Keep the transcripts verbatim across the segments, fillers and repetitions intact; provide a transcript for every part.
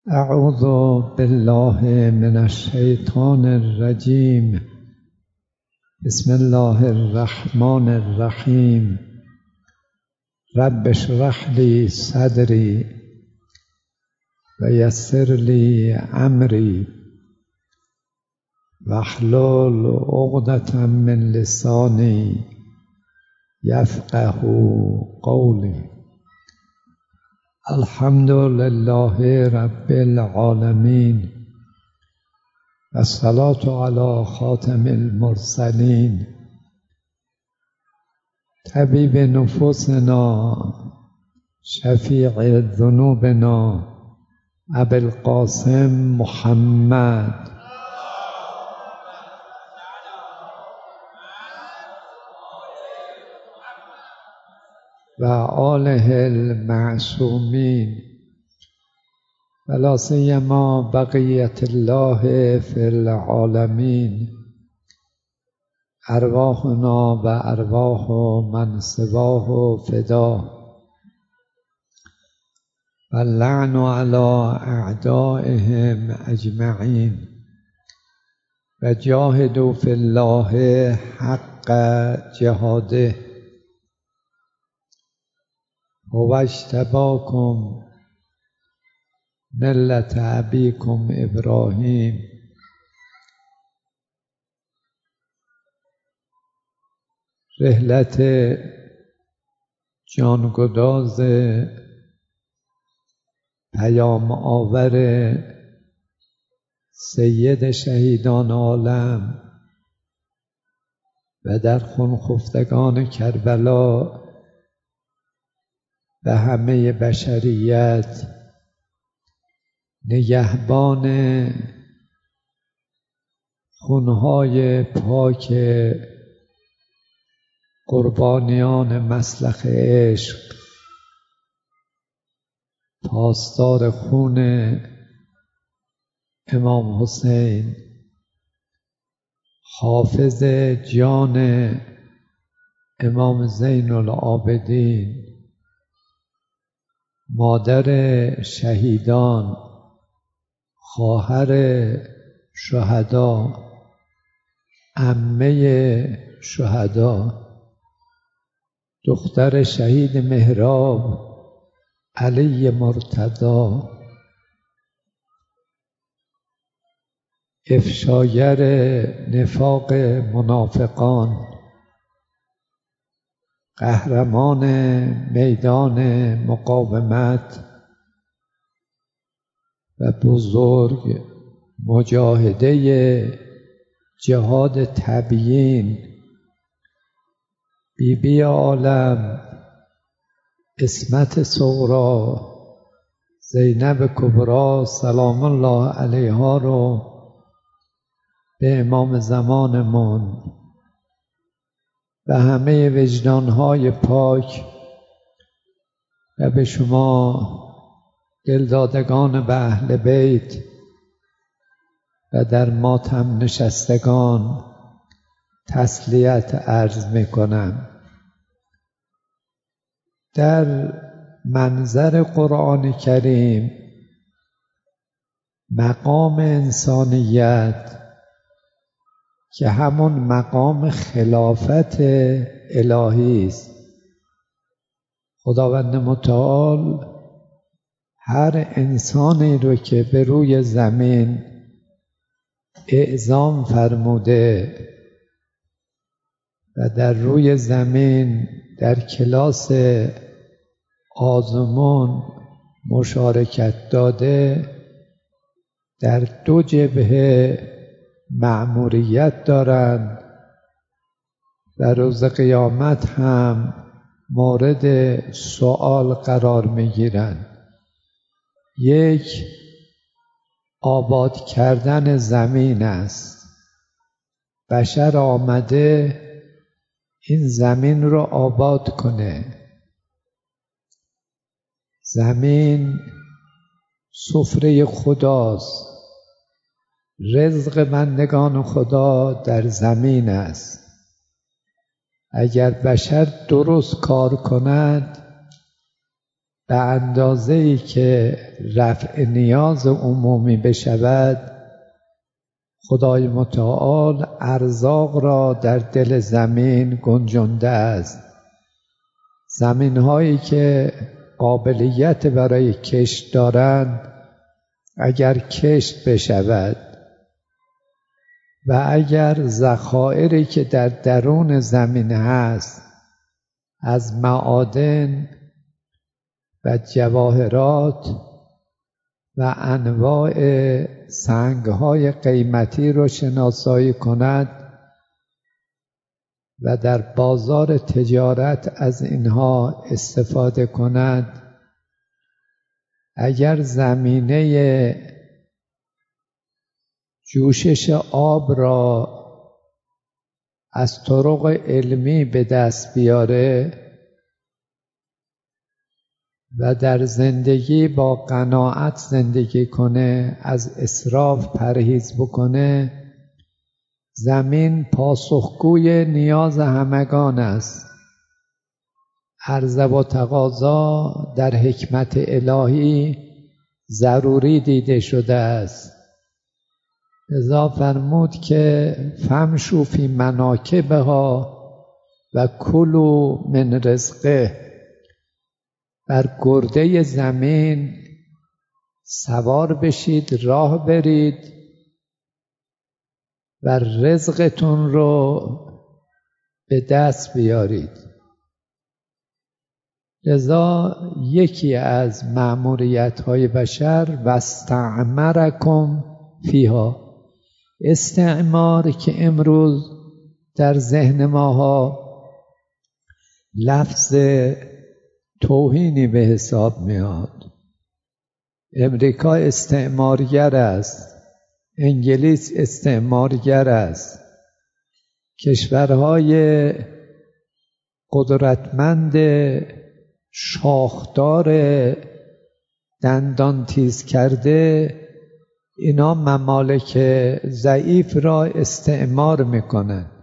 اعوذ بالله من الشیطان الرجیم. بسم الله الرحمن الرحیم. رب اشرح لی صدری و یسر لی امری واحلل عقدة من لسانی یفقهوا قولی. الحمد لله رب العالمین و الصلاة علی خاتم المرسلین طبیب نفوسنا شفیع ذنوبنا ابی القاسم محمد و آله المعصومین و لا سیما بقیت الله فی العالمین. ارواحنا و ارواح من سواه فدا و اللعن علی اعدائهم اجمعین و جاهدوا فی الله حق جهاده و اجتباکم ملت ابیکم ابراهیم. رحلت جانگداز پیام آور سید شهیدان عالم و در خون خفتگان کربلا و همه بشریت، نگهبان خونهای پاک قربانیان مسلخ عشق، پاسدار خون امام حسین، حافظ جان امام زین العابدین، مادر شهیدان، خواهر شهدا، عمه شهدا، دختر شهید مهراب علی مرتضی، افشاگر نفاق منافقان، قهرمان میدان مقاومت و بزرگ مجاهده جهاد تبیین، بی بی عالم عصمت صغری زینب کبری سلام الله علیها رو به امام زمانمون و همه وجدانهای پاک و به شما دلدادگان به اهل بیت و در ماتم نشستگان تسلیت عرض می کنم. در منظر قرآن کریم مقام انسانیت که همون مقام خلافت الهی است، خداوند متعال هر انسانی رو که به روی زمین اعزام فرموده و در روی زمین در کلاس آزمون مشارکت داده، در دو جبهه مأموریت دارند و روز قیامت هم مورد سؤال قرار میگیرند. یک، آباد کردن زمین است. بشر آمده این زمین رو آباد کنه. زمین سفره خداست. رزق بندگان خدا در زمین است. اگر بشر درست کار کند به اندازه‌ای که رفع نیاز عمومی بشود، خدای متعال ارزاق را در دل زمین گنجانده است. زمین‌هایی که قابلیت برای کشت دارند اگر کشت بشود و اگر ذخایری که در درون زمین هست از معادن و جواهرات و انواع سنگ‌های قیمتی رو شناسایی کند و در بازار تجارت از اینها استفاده کند، اگر زمینه جوشش آب را از طرق علمی به دست بیاره و در زندگی با قناعت زندگی کنه، از اسراف پرهیز بکنه، زمین پاسخگوی نیاز همگان است. عرضه و تقاضا در حکمت الهی ضروری دیده شده است. لذا فرمود که فمشوا فی مناکبها و کلوا من رزقه، بر گرده زمین سوار بشید، راه برید و رزقتون رو به دست بیارید. لذا یکی از مأموریت‌های بشر واستعمرکم فیها، استعمار که امروز در ذهن ماها لفظ توهینی به حساب میاد. امریکا استعمارگر است، انگلیس استعمارگر است، کشورهای قدرتمند شاخدار دندان تیز کرده اینا ممالک ضعیف را استعمار میکنن.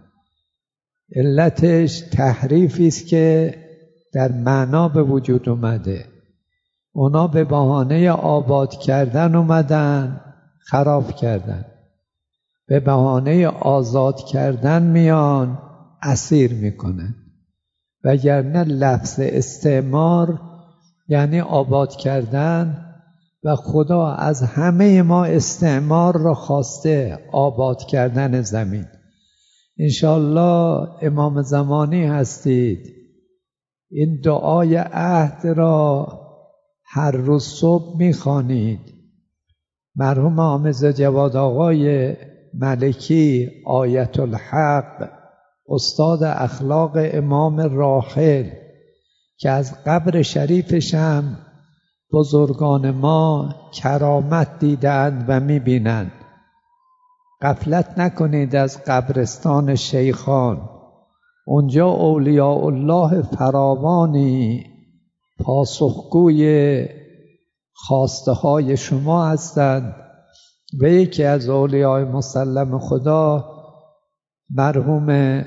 علتش تحریفی است که در معنا به وجود اومده. اونا به بهانه آباد کردن اومدن، خراب کردن. به بهانه آزاد کردن میان، اسیر میکنن. وگرنه لفظ استعمار یعنی آباد کردن و خدا از همه ما استعمار را خواسته، آباد کردن زمین. انشاءالله امام زمانی هستید، این دعای عهد را هر روز صبح میخوانید. مرحوم حامد جواد آقای ملکی آیت الحق، استاد اخلاق امام راحل که از قبر شریفش هم بزرگان ما کرامت دیدند و میبینند. غفلت نکنید از قبرستان شیخان، اونجا اولیاء الله فراوانی پاسخگوی خواسته های شما هستند. و یکی از اولیاء مسلم خدا مرحوم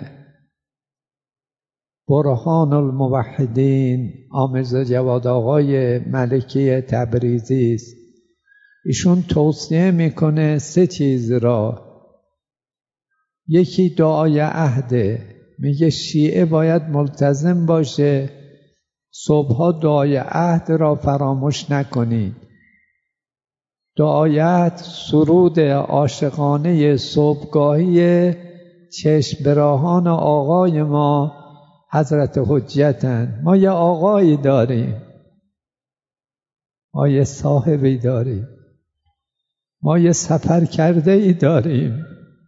برهان الموحدین آمرزا جواد آقای ملکی تبریزی است. ایشون توصیه میکنه سه چیز را. یکی دعای عهده، میگه شیعه باید ملتزم باشه صبحها دعای عهد را فراموش نکنید. دعای عهد سرود عاشقانه صبحگاهی چشم براهان آقای ما حضرت حجتن. ما یه آقایی داریم، ما یه صاحبی داریم، ما یه سفر کرده ای داریم.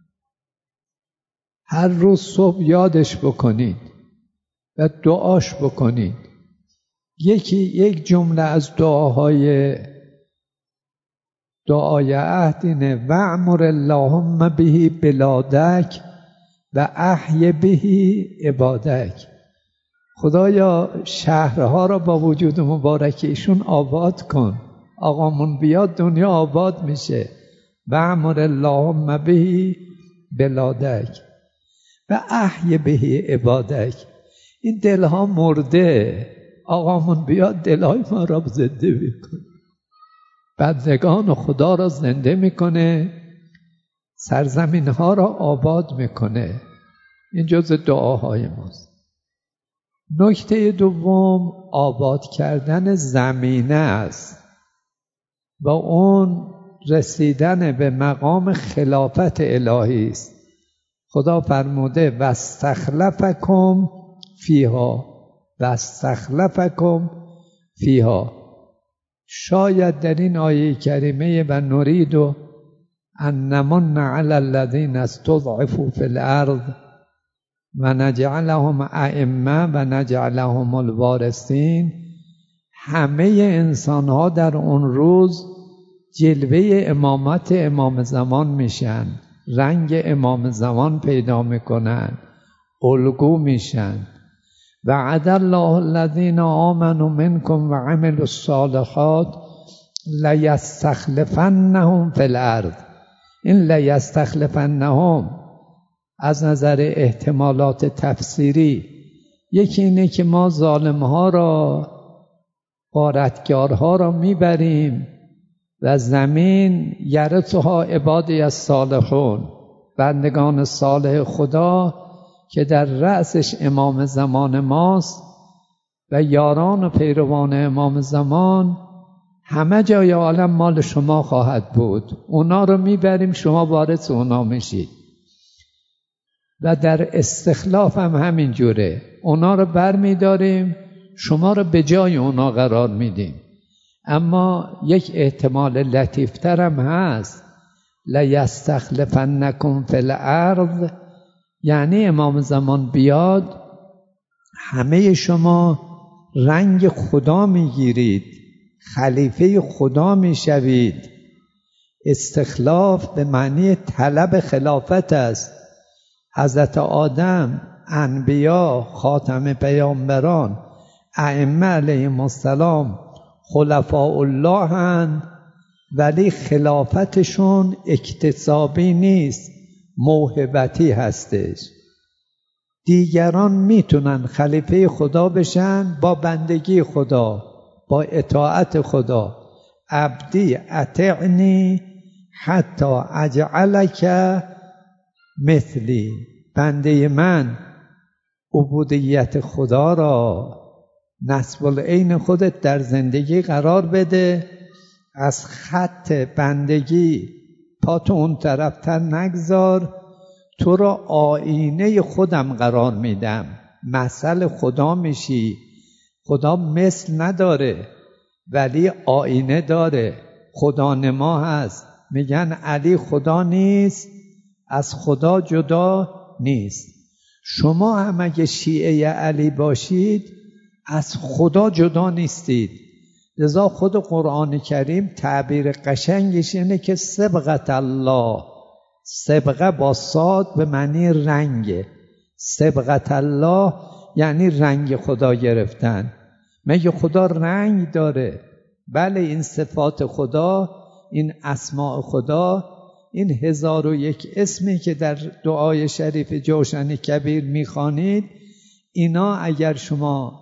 هر روز صبح یادش بکنید و دعاش بکنید. یکی یک جمله از دعاهای دعای عهد اینه: وَاعْمُرِ اللهم به بلادک و احی به عبادک. خدایا شهرها را با وجود مبارک ایشون آباد کن. آقامون بیاد دنیا آباد میشه. وَاعْمُرِ اللهم به بلادک و احی به عبادک. این دلها مرده، آقامون بیاد دلای ما را زنده میکنه، بندگان خدا را زنده میکنه، سرزمین ها را آباد میکنه. این جز دعاهای ماست. نکته دوم آباد کردن زمینه است و اون رسیدن به مقام خلافت الهی است. خدا فرموده واستخلفکم فیها واستخلفکم فیها. شاید در این آیه کریمه و نرید ان نمن علی الذین استضعفوا فی الارض و نجعلهم ائمه و نجعلهم الوارثین، همه انسان ها در اون روز جلوه امامت امام زمان میشن، رنگ امام زمان پیدا میکنن، الگو میشن. وعد الله الذین آمنوا منکم و عملوا الصالحات لیستخلفنهم فی الارض. این لیستخلفنهم از نظر احتمالات تفسیری یکی اینه که ما ظالمها را، غارتگارها را میبریم و زمین یرثها عبادی الصالحون، بندگان صالح خدا که در رأسش امام زمان ماست و یاران و پیروان امام زمان، همه جای عالم مال شما خواهد بود. اونا رو میبریم، شما وارث اونا میشید. و در استخلاف هم همین جوره، اونا رو بر میداریم، شما رو به جای اونا قرار میدیم. اما یک احتمال لطیفتر هم هست، لیستخلفنکم فی الارض، یعنی امام زمان بیاد همه شما رنگ خدا میگیرید، خلیفه خدا میشوید. استخلاف به معنی طلب خلافت است. حضرت آدم، انبیا، خاتم پیامبران، ائمه علیهم السلام خلفاء الله هستند، ولی خلافتشون اکتسابی نیست، موهبتی هستش. دیگران میتونن خلیفه خدا بشن با بندگی خدا، با اطاعت خدا. عبدی اطعنی حتی اجعلک مثلی، بنده من عبودیت خدا را نسب العین خودت در زندگی قرار بده، از خط بندگی پاتو اون طرفتر نگذار، تو را آینه خودم قرار میدم، مثل خدا میشی. خدا مثل نداره ولی آینه داره، خدا نما هست. میگن علی خدا نیست، از خدا جدا نیست. شما هم اگه شیعه علی باشید از خدا جدا نیستید. لذا خود قرآن کریم تعبیر قشنگش اینه که صبغت الله، صبغه با صاد به معنی رنگ، صبغت الله یعنی رنگ خدا گرفتن. مگه خدا رنگ داره؟ بله، این صفات خدا، این اسماء خدا، این هزار و یک اسمی که در دعای شریف جوشن کبیر میخوانید، اینا اگر شما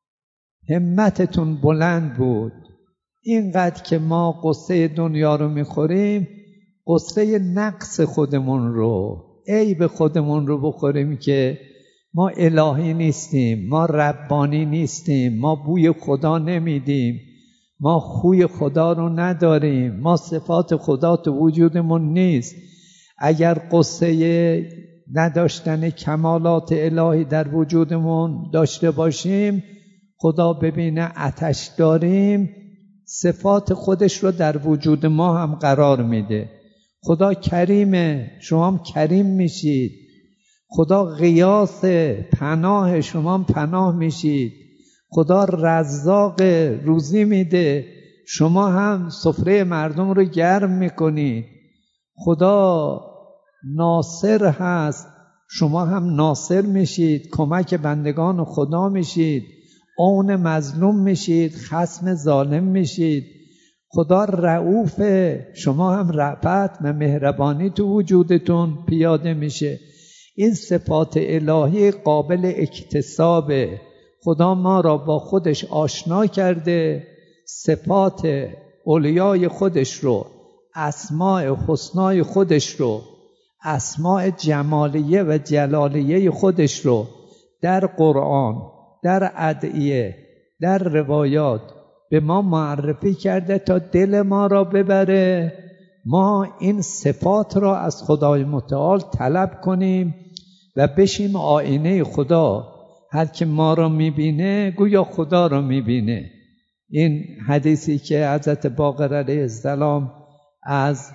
همتتون بلند بود، اینقدر که ما قصه دنیا رو میخوریم، قصه نقص خودمون رو، عیب خودمون رو بخوریم که ما الهی نیستیم، ما ربانی نیستیم، ما بوی خدا نمیدیم، ما خوی خدا رو نداریم، ما صفات خدا تو وجودمون نیست. اگر قصه نداشتن کمالات الهی در وجودمون داشته باشیم، خدا ببینه آتش داریم، صفات خودش رو در وجود ما هم قرار میده. خدا کریمه، شما هم کریم میشید. خدا غیاث، پناه، شما هم پناه میشید. خدا رزاق، روزی میده، شما هم سفره مردم رو گرم میکنید. خدا ناصر هست، شما هم ناصر میشید، کمک بندگان خدا میشید، عون مظلوم میشید، خصم ظالم میشید. خدا رؤوفه، شما هم رأفت و مهربانی تو وجودتون پیاده میشه. این صفات الهی قابل اکتسابه. خدا ما را با خودش آشنا کرده، صفات اولیای خودش رو، اسماء حسنای خودش رو، اسماء جمالیه و جلالیه خودش رو در قرآن، در ادعیه، در روایات به ما معرفی کرده تا دل ما را ببره، ما این صفات را از خدای متعال طلب کنیم و بشیم آینه خدا. هر که ما را میبینه گویا خدا را میبینه. این حدیثی که حضرت باقر علیه السلام از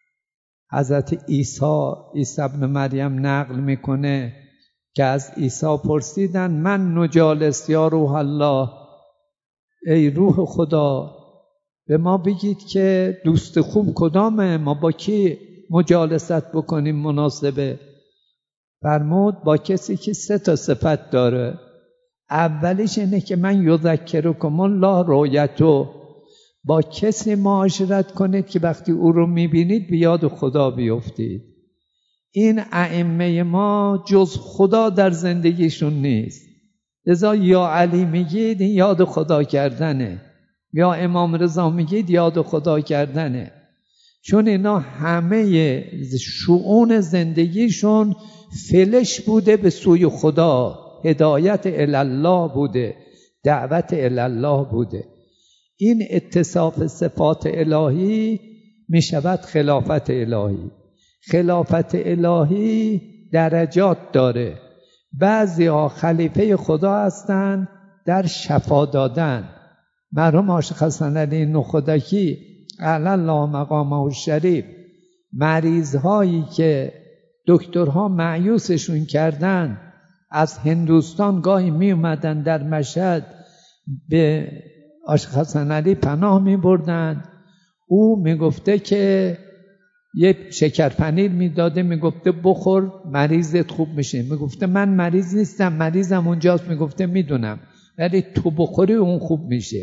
حضرت عیسی عیسی ابن مریم نقل میکنه که از عیسی پرسیدن من نجالس یا روح الله، ای روح خدا به ما بگید که دوست خوب کدامه، ما با کی مجالست بکنیم مناسبه؟ فرمود با کسی که سه تا صفت داره. اولیش اینه که من یذکرکم الله رؤیتو، با کسی معاشرت کنید که وقتی او رو میبینید به یاد خدا بیفتید. این ائمه ما جز خدا در زندگیشون نیست، لذا یا علی میگید این یاد خدا کردنه، یا امام رضا میگید یاد خدا کردنه، چون اینا همه شؤون زندگیشون فلش بوده به سوی خدا، هدایت الله بوده، دعوت الله بوده. این اتصاف صفات الهی می شود خلافت الهی. خلافت الهی درجات داره. بعضی ها خلیفه خدا هستند در شفا دادن. مرحوم عاشق حسن علی نخودکی اعلی الله مقامه الشریف، مریض هایی که دکترها مایوسشون کردن از هندوستان گاهی می اومدن در مشهد به عاشق حسن علی پناه می بردن. او می گفته که یه شکر پنیر می داده، می گفته بخور مریضت خوب میشه. می گفته من مریض نیستم، مریضم اونجاست. می گفته میدونم ولی تو بخوری اون خوب میشه.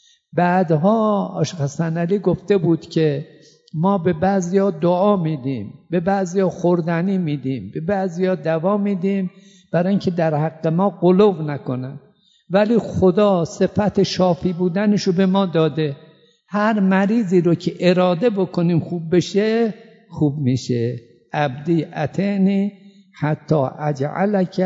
بعدها عاشق حسن علی گفته بود که ما به بعضیا دعا میدیم، به بعضیا خوردنی میدیم، به بعضیا دوا میدیم برای اینکه در حق ما غلو نکنن، ولی خدا صفت شافی بودنشو به ما داده. هر مریضی رو که اراده بکنیم خوب بشه خوب میشه. عبدی اتینی حتی اجعلک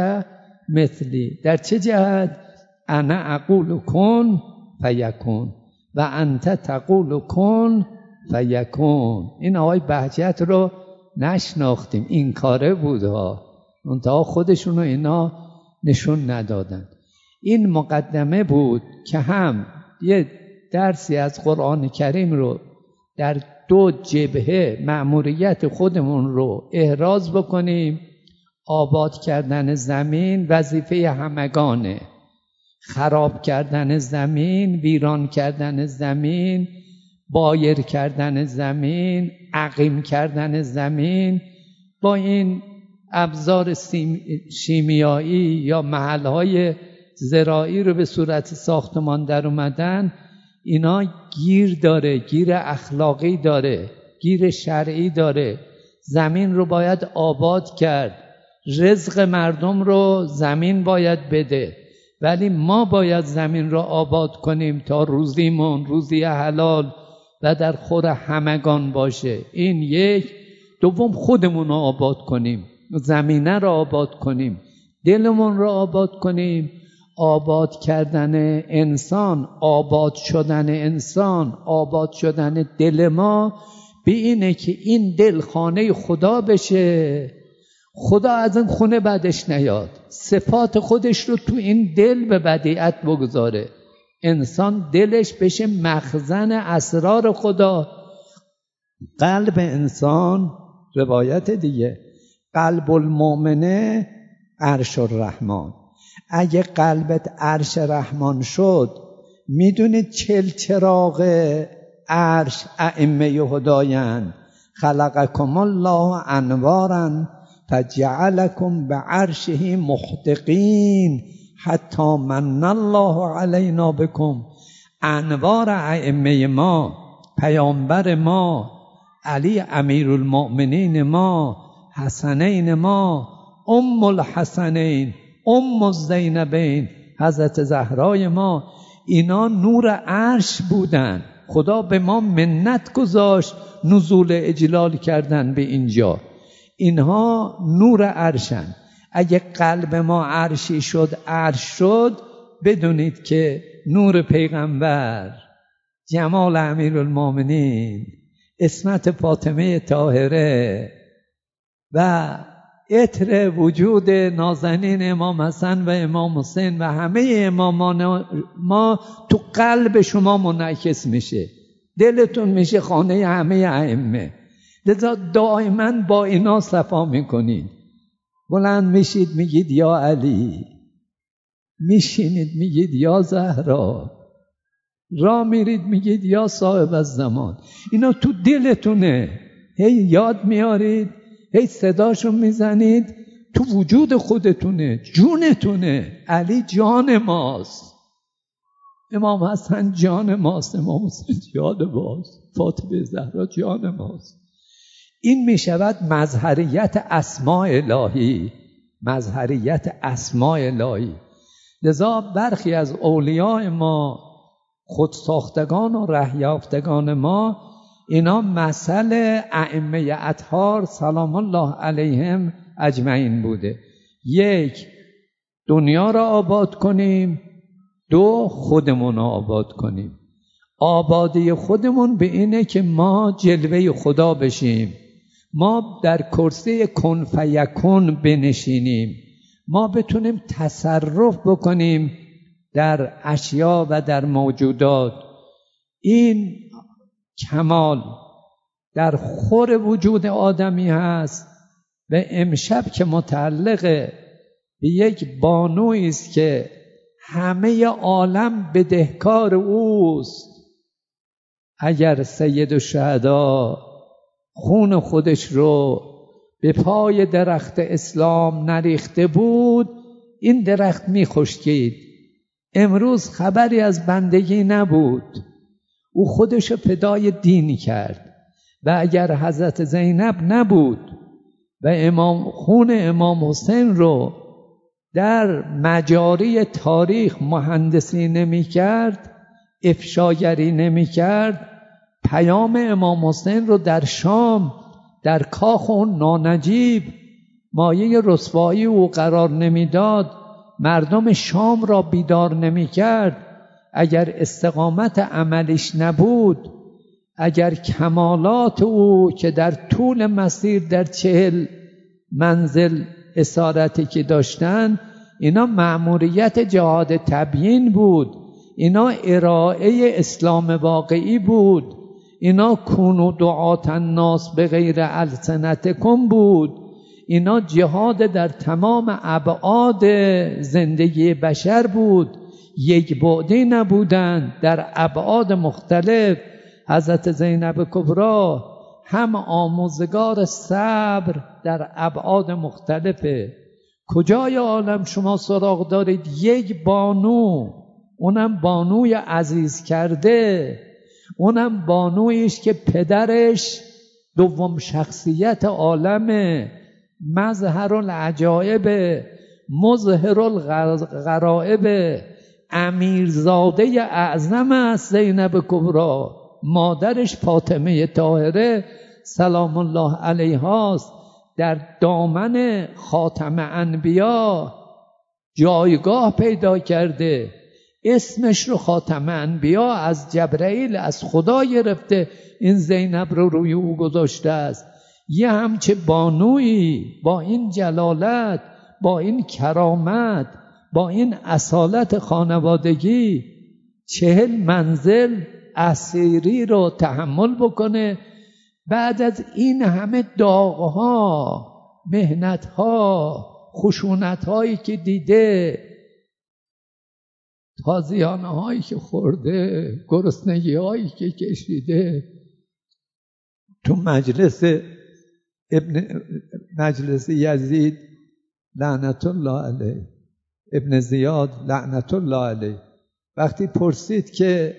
مثلی. در چه جهت؟ انا اقول کن فیکون و انت تقول کن فیکون. این آقای بهجت رو نشناختیم، این کاره بود ها، منتها خودشون رو اینا نشون ندادن. این مقدمه بود که هم یه درسی از قرآن کریم رو در دو جبهه مأموریت خودمون رو احراز بکنیم. آباد کردن زمین وظیفه همگانه، خراب کردن زمین، ویران کردن زمین، بایر کردن زمین، عقیم کردن زمین با این ابزار شیمیایی یا محلهای زراعی رو به صورت ساختمان در اومدن، اینا گیر داره، گیر اخلاقی داره، گیر شرعی داره. زمین رو باید آباد کرد، رزق مردم رو زمین باید بده، ولی ما باید زمین رو آباد کنیم تا روزیمون روزی حلال و در خور همگان باشه. این یک. دوم خودمون رو آباد کنیم، زمینه رو آباد کنیم، دلمون رو آباد کنیم. آباد کردن انسان، آباد شدن انسان، آباد شدن دل ما به اینه که این دل خانه خدا بشه، خدا از این خونه بعدش نیاد، صفات خودش رو تو این دل به بدیعت بگذاره، انسان دلش بشه مخزن اسرار خدا. قلب انسان، روایت دیگه، قلب المؤمنه عرش الرحمن. اگه قلبت عرش رحمان شد، میدونید چل چراغ عرش ائمه هدایند. خلقکم الله انوارا فجعلکم بعرشه محتقین حتی من الله علینا بکم. انوار ائمه ما، پیامبر ما، علی امیرالمؤمنین ما، حسنین ما، ام الحسنین، ام الزینبین، حضرت زهرای ما، اینا نور عرش بودن. خدا به ما منت گذاشت نزول اجلال کردن به اینجا. اینها نور عرشن. اگه قلب ما عرشی شد، عرش شد، بدونید که نور پیغمبر، جمال امیرالمومنین، عصمت فاطمه طاهره و عطر وجود نازنین امام حسن و امام حسین و همه امامان ما تو قلب شما منعکس میشه. دلتون میشه خانه همه ائمه. لذا دائما با اینا صفا میکنید. بلند میشید میگید یا علی، میشینید میگید یا زهرا، راه میرید میگید یا صاحب الزمان. اینا تو دلتونه، هی یاد میارید، هی صداشو میزنید، تو وجود خودتونه، جونتونه. علی جان ماست، امام حسن جان ماست، امام حسین جان ماست، فاطمه زهرا جان ماست. این میشود مظهریت اسماء الهی، مظهریت اسماء الهی. لذا برخی از اولیاء ما، خودساختگان و رهیافتگان ما، اینا مثل ائمه اطهار سلام الله علیهم اجمعین بوده. یک، دنیا را آباد کنیم. دو، خودمون را آباد کنیم. آبادی خودمون به اینه که ما جلوه خدا بشیم، ما در کرسی کن فیکون بنشینیم، ما بتونیم تصرف بکنیم در اشیا و در موجودات. این کمال در خور وجود آدمی هست و امشب که متعلق به یک بانویی است که همه عالم بدهکار اوست. اگر سید الشهدا خون خودش رو به پای درخت اسلام نریخته بود، این درخت می خشکید. امروز خبری از بندگی نبود، او خودش فدای دین کرد. و اگر حضرت زینب نبود و امام خون امام حسین رو در مجاری تاریخ مهندسی نمی کرد، افشاگری نمی کرد، پیام امام حسین رو در شام در کاخ اون نانجیب مایه رسوایی او قرار نمیداد، مردم شام را بیدار نمی کرد، اگر استقامت عملیش نبود، اگر کمالات او که در طول مسیر در چهل منزل اسارتی که داشتن، اینا مأموریت جهاد تبیین بود، اینا ارائه اسلام واقعی بود، اینا کونوا دعاة الناس بغیر السنتکم بود، اینا جهاد در تمام ابعاد زندگی بشر بود، یک بعدی نبودند، در ابعاد مختلف. حضرت زینب کبری هم آموزگار صبر در ابعاد مختلفه. کجای عالم شما سراغ دارید یک بانو، اونم بانوی عزیز کرده، اونم بانویش که پدرش دوم شخصیت عالمه، مظهر العجایب، مظهر الغرائب، امیرزاده اعظم است زینب کبری. مادرش فاطمه طاهره سلام الله علیها است، در دامن خاتم انبیا جایگاه پیدا کرده. اسمش رو خاتم انبیا از جبرئیل از خدا گرفته، این زینب رو روی او گذاشته است. یه همچه بانویی با این جلالت، با این کرامت، با این اصالت خانوادگی چهل منزل اسیری رو تحمل بکنه. بعد از این همه داغها، محنتها، خشونتهایی که دیده، تازیانه هایی که خورده، گرسنگی هایی که کشیده، تو مجلس ابن مجلس یزید لعنت الله علیه، ابن زیاد لعنت الله علیه، وقتی پرسید که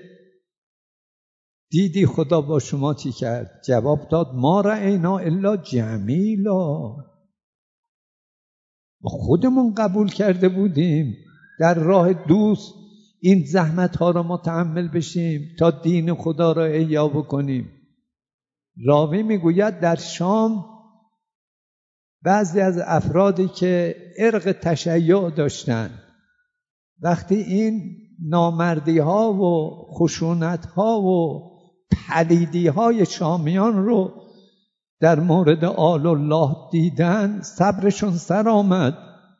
دیدی خدا با شما چی کرد؟ جواب داد ما رأینا الا جمیلا، ما خودمون قبول کرده بودیم در راه دوست این زحمت ها را متحمل بشیم تا دین خدا را احیا بکنیم. راوی میگوید در شام بعضی از افرادی که ارق تشیع داشتند، وقتی این نامردی ها و خشونت ها و پلیدی های شامیان رو در مورد آل الله دیدن، صبرشون سر آمد.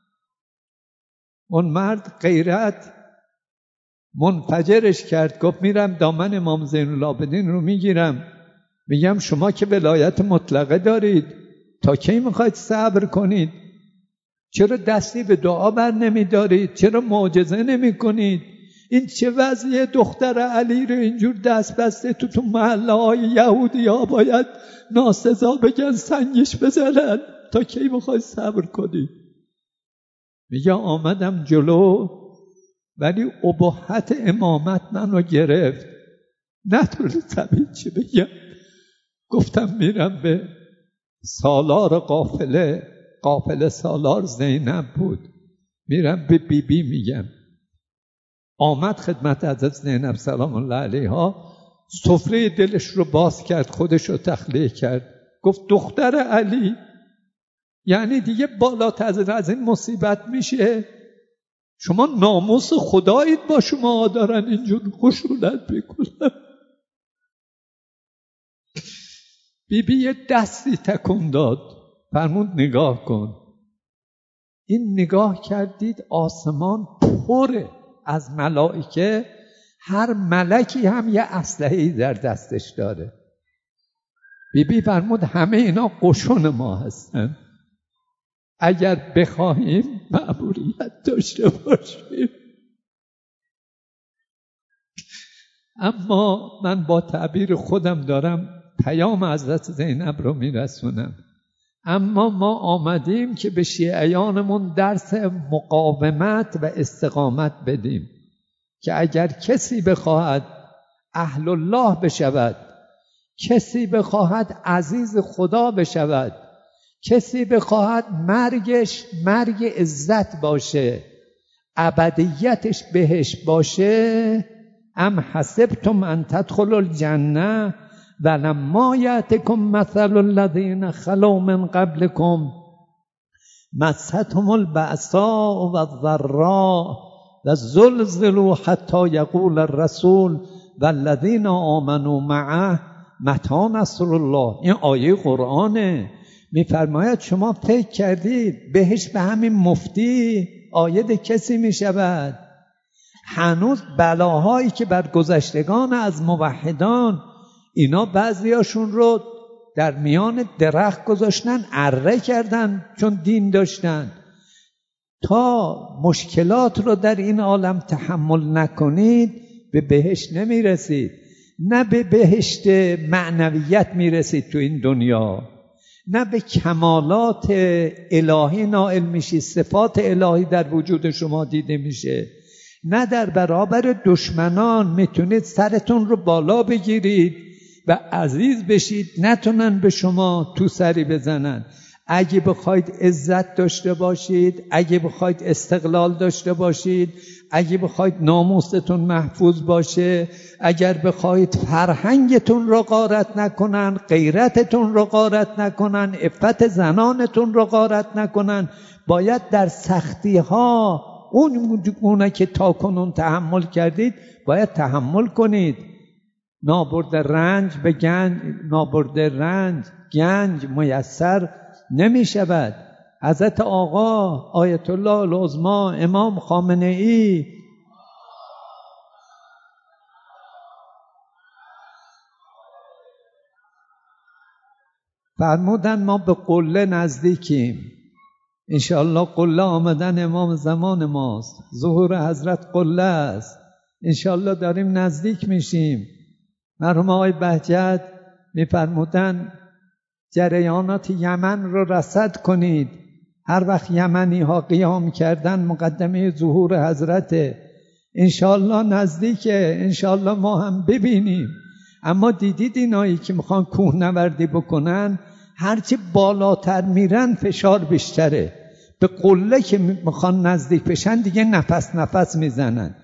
اون مرد غیرت منفجرش کرد، گفت میرم دامن امام زین العابدین رو میگیرم، میگم شما که ولایت مطلقه دارید، تا کی میخواید صبر کنید؟ چرا دستی به دعا بر نمیدارید؟ چرا معجزه نمی کنید؟ این چه وضعیه؟ دختر علی رو اینجور دست بسته تو تو محله های یهودی ها باید ناسزا بگن، سنگش بزنن، تا کی میخواید صبر کنید؟ میگه آمدم جلو ولی اباحت امامت منو گرفت، نتونستم هیچی بگم. گفتم میرم به سالار قافله، قافله سالار زینب بود، میرم به بی بی میگم. آمد خدمت حضرت زینب سلام الله علیها، سفره دلش رو باز کرد، خودش رو تخلیه کرد، گفت دختر علی، یعنی دیگه بالاتر از این مصیبت میشه؟ شما ناموس خدایید، با شما دارن اینجور خشونت میکنن. بی بی یه دستی تکون داد، فرمود نگاه کن. این نگاه کردید آسمان پره از ملائکه، هر ملکی هم یه اسلحه‌ای در دستش داره. بی بی فرمود همه اینا قشون ما هستن، اگر بخواهیم مأموریت داشته باشیم. اما من با تعبیر خودم دارم پیام حضرت زینب رو میرسونم. اما ما آمدیم که به شیعیانمون درس مقاومت و استقامت بدیم که اگر کسی بخواهد اهل الله بشود، کسی بخواهد عزیز خدا بشود، کسی بخواهد مرگش مرگ عزت باشه، ابدیتش بهش باشه، ام حسبتم ان تدخلوا الجنه ولما یأتکم مثل الذین خلوا من قبلکم مستهم البأساء والضراء وزلزلوا حتی یقول الرسول والذین آمنوا معه متی نصر الله. این آیه قرآنه، میفرماید شما فکر کردید بهش به همین مفتی عاید کسی میشود؟ هنوز بلاهایی که بر گذشتگان از موحدان، اینا بعضیاشون رو در میان درخت گذاشتن، اره کردن چون دین داشتن. تا مشکلات رو در این عالم تحمل نکنید به بهشت نمیرسید. نه به بهشت معنویت میرسید تو این دنیا، نه به کمالات الهی نائل میشید، صفات الهی در وجود شما دیده میشه، نه در برابر دشمنان میتونید سرتون رو بالا بگیرید و عزیز بشید، نتونن به شما تو سری بزنن. اگه بخواید عزت داشته باشید، اگه بخواید استقلال داشته باشید، اگه بخواید ناموستون محفوظ باشه، اگر بخواید فرهنگتون رو غارت نکنن، غیرتتون رو غارت نکنن، عفت زنانتون رو غارت نکنن، باید در سختی ها اون اونه که تا کنون تحمل کردید باید تحمل کنید. نابرد رنج به گنج، نابرد رنج گنج میسر نمی شود. حضرت آقا آیت الله العظما امام خامنه ای فرمودن ما به قله نزدیکیم، انشاءالله قله آمدن امام زمان ماست، ظهور حضرت قله است، انشاءالله داریم نزدیک میشیم. مرحوم آقای بهجت میفرمودن جریانات یمن رو رصد کنید، هر وقت یمنی ها قیام کردن مقدمه ظهور حضرت، انشاءالله نزدیکه، انشاءالله ما هم ببینیم. اما دیدید اینایی که میخوان کوهنوردی بکنن، هرچی بالاتر میرن فشار بیشتره، به قله که میخوان نزدیک بشن دیگه نفس نفس میزنن.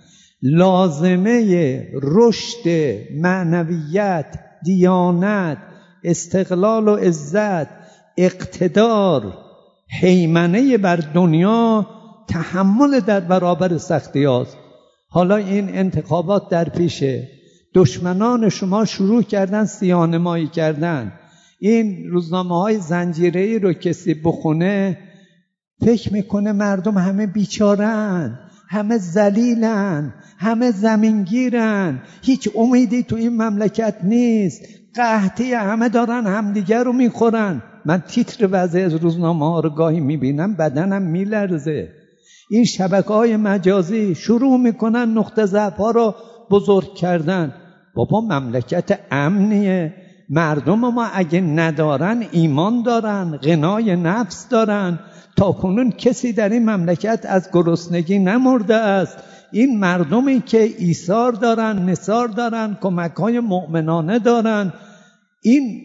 لازمه رشد معنویت، دیانت، استقلال و عزت، اقتدار، هیمنه بر دنیا، تحمل در برابر سختی هاست. حالا این انتخابات در پیشه، دشمنان شما شروع کردن سیاه‌نمایی کردن. این روزنامه های زنجیره‌ای رو کسی بخونه فکر میکنه مردم همه بیچارن، همه ذلیلن، همه زمینگیرن، هیچ امیدی تو این مملکت نیست، قحطی، همه دارن همدیگر رو میخورن. من تیتر وضعی از روزنامه ها رو گاهی میبینم بدنم میلرزه. این شبکه های مجازی شروع میکنن نقطه ضعف ها رو بزرگ کردن. بابا مملکت امنیه، مردم ما اگه ندارن ایمان دارن، غنای نفس دارن. تا کنون کسی در این مملکت از گرسنگی نمرده است. این مردمی که ایثار دارن، نثار دارن، کمک‌های مؤمنانه دارن، این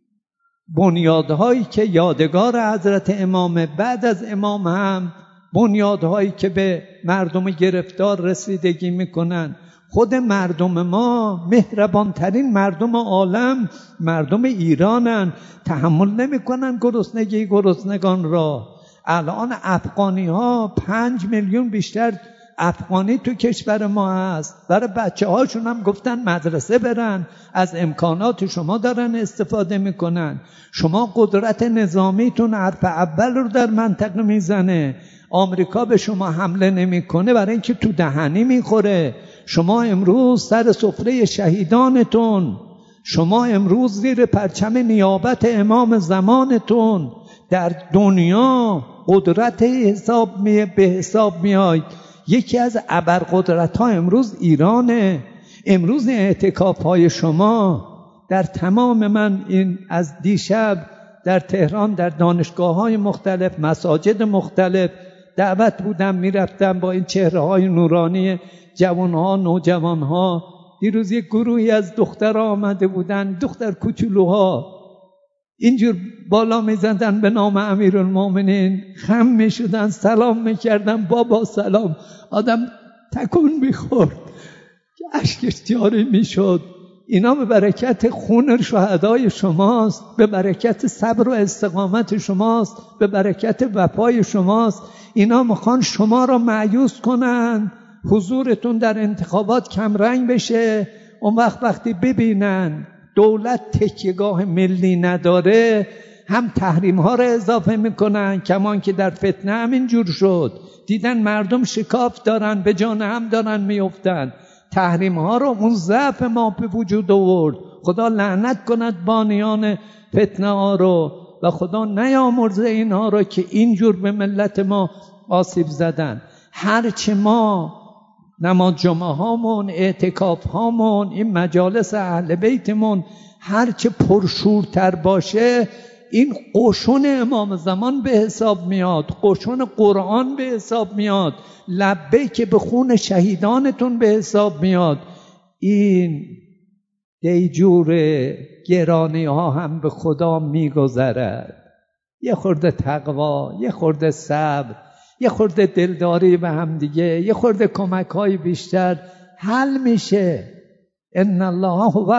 بنیادهایی که یادگار حضرت امام، بعد از امام هم بنیادهایی که به مردم گرفتار رسیدگی میکنن. خود مردم ما مهربانترین مردم عالم مردم ایرانن، تحمل نمیکنن گرسنگی گرسنگان را. الان افغانی ها پنج میلیون بیشتر افغانی تو کشور ما هست. برای بچه هاشون هم گفتن مدرسه برن، از امکانات شما دارن استفاده میکنن. شما قدرت نظامیتون حرف اول رو در منطقه میزنه. آمریکا به شما حمله نمیکنه برای اینکه تو دهنی میخوره. شما امروز سر سفره شهیدانتون، شما امروز زیر پرچم نیابت امام زمانتون در دنیا قدرت حساب می به حساب میاید. یکی از ابرقدرت ها امروز ایرانه. امروز اعتکاف های شما در تمام، من این از دیشب در تهران در دانشگاه های مختلف، مساجد مختلف دعوت بودم، میرفتم با این چهره های نورانی جوان ها، نوجوان ها. دیروز یک گروهی از دختر آمده بودن، دختر کوچولوها، اینجور بالا میزندن به نام امیرالمومنین، خم میشدن، سلام میکردن، بابا سلام. آدم تکون میخورد که اشکش جاری میشد. اینا به برکت خون شهدای شماست، به برکت صبر و استقامت شماست، به برکت وفای شماست. اینا میخوان شما را مایوس کنن، حضورتون در انتخابات کمرنگ بشه. اون وقت وقتی ببینن دولت تکیهگاه ملی نداره، هم تحریم ها را اضافه میکنن، کمان که در فتنه همین جور شد. دیدن مردم شکاف دارن، به جان هم دارن میافتن. تحریم ها رو اون ضعف ما به وجود آورد. خدا لعنت کند بانیان فتنه ها رو و خدا نیامرزه اینها رو که اینجور به ملت ما آسیب زدن. هرچه ما نماز جمعه هامون، اعتکاف هامون، این مجالس اهل بیتمون هرچه پرشورتر باشه، این قشون امام زمان به حساب میاد، قشون قرآن به حساب میاد، لبیک به خون شهیدانتون به حساب میاد. این دیجور گرانی ها هم به خدا میگذرد. یه خورده تقوا، یه خورده صبر، یه خورده دلداری به هم دیگه، یه خورده کمک های بیشتر حل میشه. ان الله هو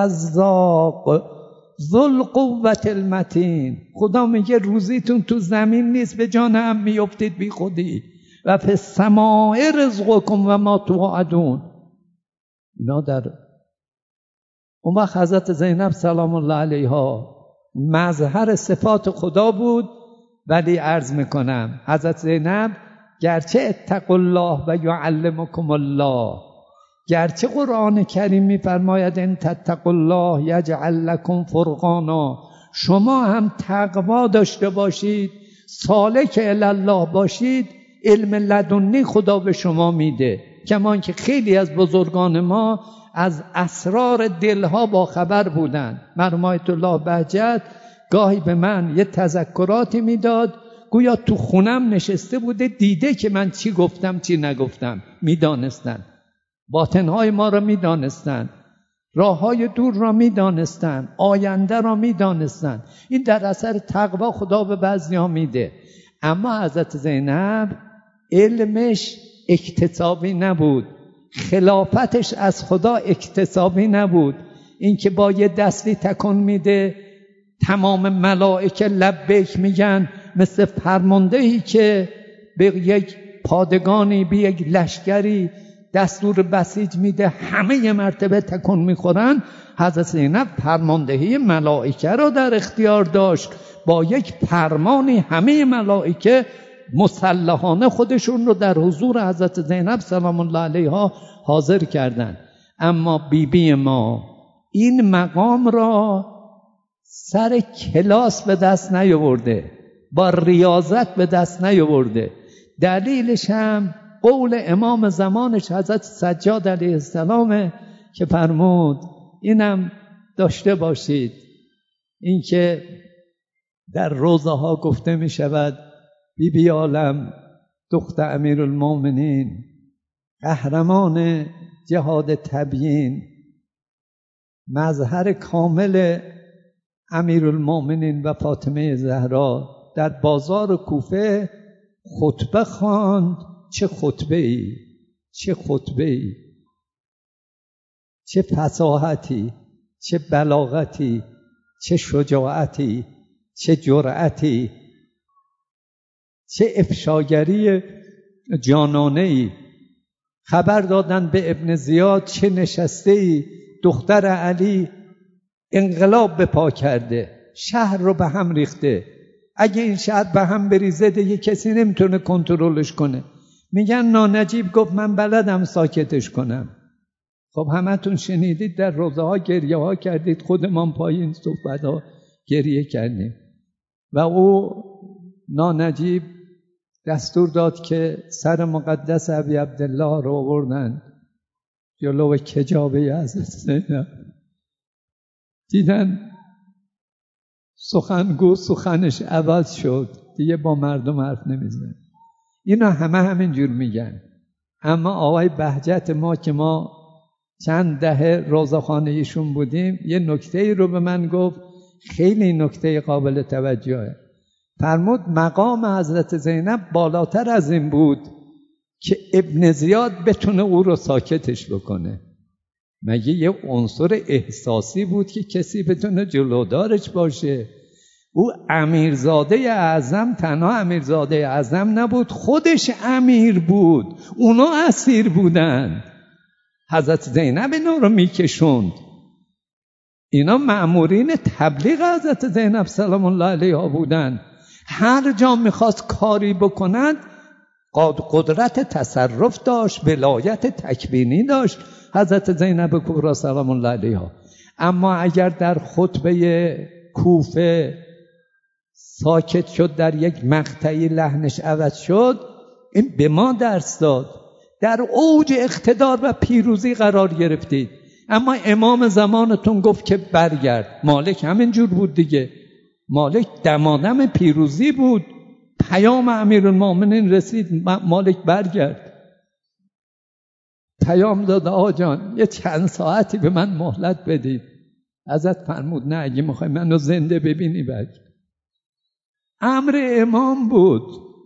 الرزاق ذو القوة المتین. خدا میگه روزیتون تو زمین نیست، به جان هم میافتید بی خودی. و فی السماء رزقکم و ما توعدون. اینا در اون وقت حضرت زینب سلام الله علیها مظهر صفات خدا بود. ولی عرض میکنم حضرت زینب گرچه اتقوا الله و یعلمکم الله، گرچه قرآن کریم میفرماید ان تتقوا الله یجعل لکم فرقانا، شما هم تقوا داشته باشید، سالک الی الله باشید، علم لدنی خدا به شما میده. کمان که خیلی از بزرگان ما از اسرار دلها با خبر بودن. مرحوم آیت الله بهجت گاهی به من یه تذکراتی میداد، گویا تو خونم نشسته بوده، دیده که من چی گفتم چی نگفتم. میدانستن باطنهای ما را، میدانستن راههای دور را، میدانستن آینده را، میدانستن. این در اثر تقوا خدا به بعضیا میده. اما حضرت زینب علمش اکتسابی نبود، خلافتش از خدا اکتسابی نبود. این که با یه دستی تکون میده تمام ملائکه لبیک میگن، مثل فرماندهی که به یک پادگانی، به یک لشکری دستور بسیج میده همه یه مرتبه تکون میخورن. حضرت زینب فرماندهی ملائکه را در اختیار داشت، با یک فرمانی همه ملائکه مسلحانه خودشون رو در حضور حضرت زینب سلام الله علیها حاضر کردند. اما بیبی بی ما این مقام را سر کلاس به دست نیاورده، با ریاضت به دست نیاورده. دلیلش هم قول امام زمانش حضرت سجاد علیه السلام که فرمود، اینم داشته باشید، این که در روزه ها گفته می شود بی بی عالم دختر امیرالمومنین، قهرمان جهاد تبیین، مظهر کامل امیرالمومنین و فاطمه زهرا در بازار کوفه خطبه خواند. چه خطبه ای، چه خطبه ای، چه فصاحتی، چه بلاغتی، چه شجاعتی، چه جرأتی، چه افشاگری جانانه ای. خبر دادن به ابن زیاد چه نشسته ای، دختر علی انقلاب به پا کرده، شهر رو به هم ریخته، اگه این شهر به هم بریزه دیگه کسی نمیتونه کنترلش کنه. میگن نانجیب گفت من بلدم ساکتش کنم. خب همتون شنیدید، در روزه ها گریه ها کردید، خودمان پایین صحبت ها گریه کردیم. و او نانجیب دستور داد که سر مقدس ابی عبدالله رو آوردن جلو کجابه حضرت زینب. دیدن سخنگو سخنش عوض شد، دیگه با مردم حرف نمیزنه. اینا همه همینجور میگن. اما آقای بهجت ما که ما چند دهه روزخانه ایشون بودیم، یه نکته ای رو به من گفت، خیلی نکته قابل توجهه. فرمود مقام حضرت زینب بالاتر از این بود که ابن زیاد بتونه او رو ساکتش بکنه. مگه یه عنصر احساسی بود که کسی بتونه جلودارش باشه؟ او امیرزاده اعظم، تنها امیرزاده اعظم نبود، خودش امیر بود، اونا اسیر بودن. حضرت زینب اینا رو میکشوند. اینا مأمورین تبلیغ حضرت زینب سلام الله علیها بودن. هر جا میخواست کاری بکنند قدرت تصرف داشت، ولایت تکوینی داشت حضرت زینب کبری سلام الله علیها. اما اگر در خطبه کوفه ساکت شد، در یک مقطعی لحنش عوض شد، این به ما درس داد. در اوج اقتدار و پیروزی قرار گرفتید، اما امام زمانتون گفت که برگرد. مالک همینجور بود دیگه، مالک دمادم پیروزی بود. پیام امیرالمومنین رسید، مالک برگرد. پیام داد آقا جان یه چند ساعتی به من مهلت بدید. حضرت فرمود نه، اگه میخوای منو زنده ببینی برگرد. امر امام بود،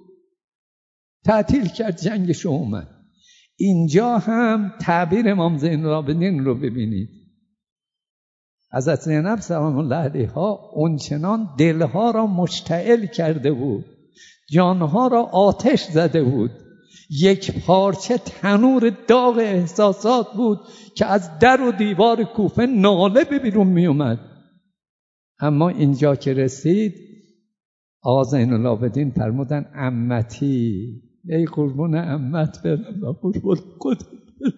تعطیل کرد، جنگش اومد. اینجا هم تعبیر امام زین العابدین رو ببینید. حضرت زینب سلام الله علیها اونچنان دلها را مشتعل کرده بود، جانها را آتش زده بود، یک پارچه تنور داغ احساسات بود که از در و دیوار کوفه ناله به بیرون می اومد. اما اینجا که رسید آقا زین العابدین فرمودن عمتی، ای قربون عمت برم و قربون خودم برم.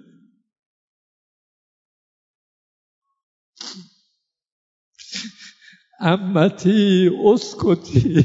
عمتی اسکتی.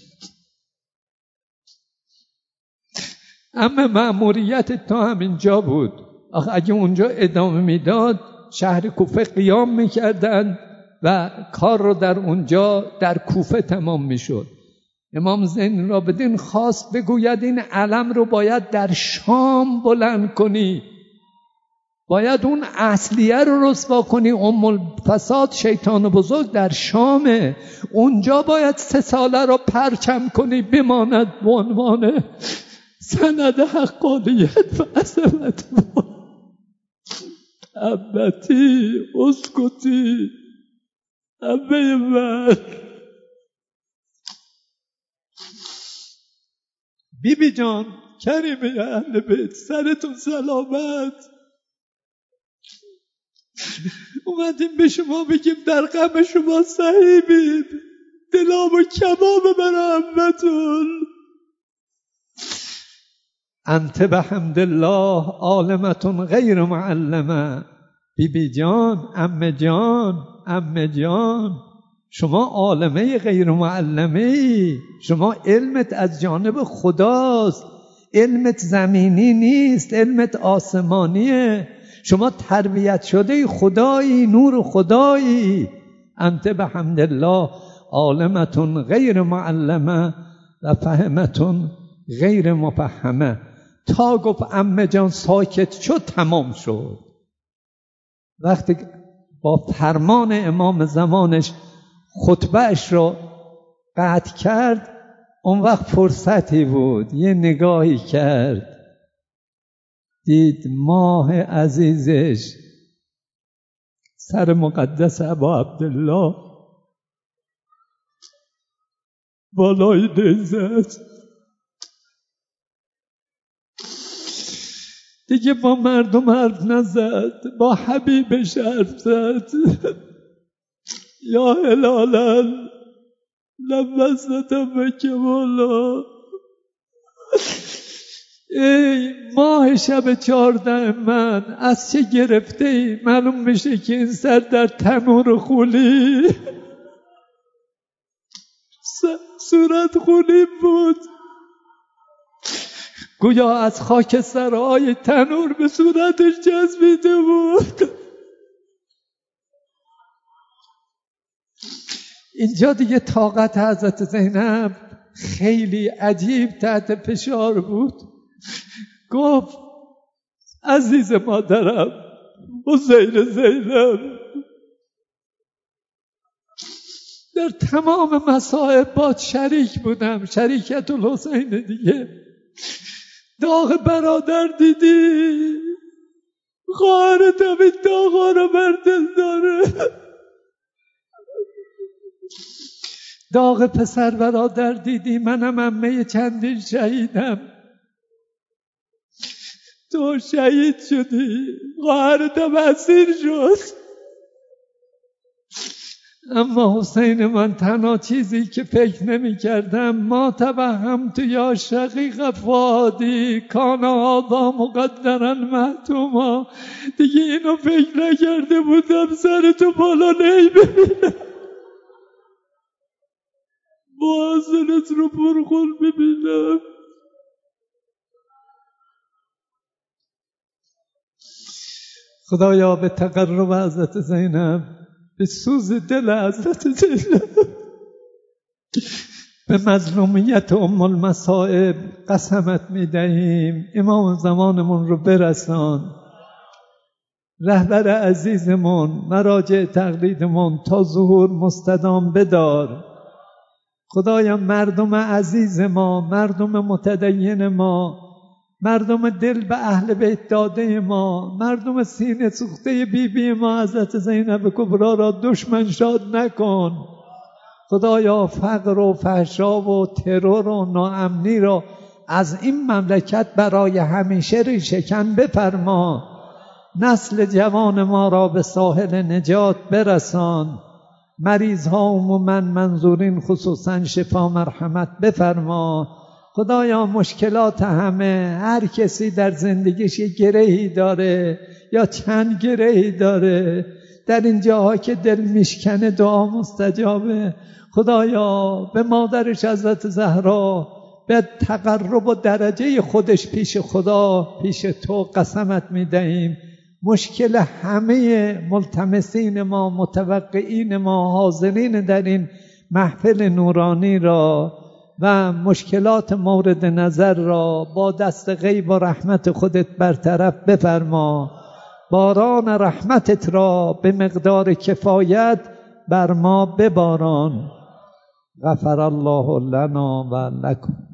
اما مأموریت تا همینجا بود. آخه اگه اونجا ادامه میداد شهر کوفه قیام میکردن و کار رو در اونجا در کوفه تمام میشد. امام زین العابدین خواست بگوید این علم رو باید در شام بلند کنی. باید اون اصلیه رو رسوا کنی. ام الفساد شیطان بزرگ در شامه، اونجا باید سه ساله رو پرچم کنی بماند به عنوان سند حقانیت و عظمت. عمتی اسکتی عمه من. بی بی جان کریمه اهل بیت سرتون سلامت. اومدیم به شما بگیم در غم شما سهیمیم، دلام و کباب برای عمتون. انت بحمدالله عالمتون غیر معلمه. بی بی جان، عمه جان، عمه جان، شما عالمه غیر معلمه ای. شما علمت از جانب خداست، علمت زمینی نیست، علمت آسمانیه. شما تربیت شده خدایی، نور خدایی. انت بحمدالله عالمتون غیر معلمه و فهمتون غیر مفهمه. تا گفت عمه جان ساکت شد تمام شد. وقتی با فرمان امام زمانش خطبهش رو قطع کرد، اون وقت فرصتی بود، یه نگاهی کرد، دید ماه عزیزش سر مقدس ابا عبدالله بالای نیزت. دیگه با مردم حرف نزد، با حبیبش حرف زد. یا هلالا لبستم به کمالا. ای ماه شب چهارده من، از چه گرفته ای؟ معلوم میشه که این سر در تنور خولی، صورت خولی بود، گویا از خاک سرای تنور به صورتش جذبیده بود. اینجا دیگه طاقت حضرت زینب خیلی عجیب تحت فشار بود. گفت عزیز مادرم حسین زینب، در تمام مصائب باد شریک بودم، شریکت الحسین دیگه. داغ برادر دیدی، خواهرت هم این داغا رو بر دل داره. داغ پسر برادر دیدی، منم عمه چندین شهیدم، تو شهید شدی، خواهرت هم اسیر شد. اما حسین من تنها چیزی که فکر نمی کردم، ما توهم تو یا شقیق فادی کان هذا مقدرا محتوما، دیگه اینو فکر نکرده بودم سر تو بالا نی ببینم، بازنت رو پرخون ببینم. خدایا به تقرب حضرت زینب، به سوز دل حضرت زینب، به مظلومیت ام المصائب قسمت میدهیم امام زمانمون رو برسان، رهبر عزیزمون، مراجع تقلیدمون تا ظهور مستدام بدار. خدایا مردم عزیز ما، مردم متدین ما، مردم دل به اهل بیت داده ما، مردم سینه سوخته بی بی ما حضرت زینب کبرا را دشمن شاد نکن. خدایا فقر و فحشا و ترور و ناامنی را از این مملکت برای همیشه ریشه‌کن بفرما. نسل جوان ما را به ساحل نجات برسان. مریض ها عموماً، منظورین خصوصاً شفا مرحمت بفرما. خدایا مشکلات همه، هر کسی در زندگیش یک گرهی داره یا چند گرهی داره، در این جاها که دل میشکنه دعا مستجابه. خدایا به مادرش حضرت زهرا، به تقرب و درجه خودش پیش خدا، پیش تو قسمت میدهیم مشکل همه ملتمسین ما، متوقعین ما، حاضرین در این محفل نورانی را و مشکلات مورد نظر را با دست غیب و رحمت خودت برطرف بفرما. باران رحمتت را به مقدار کفایت بر ما بباران. غفر الله لنا و لکم.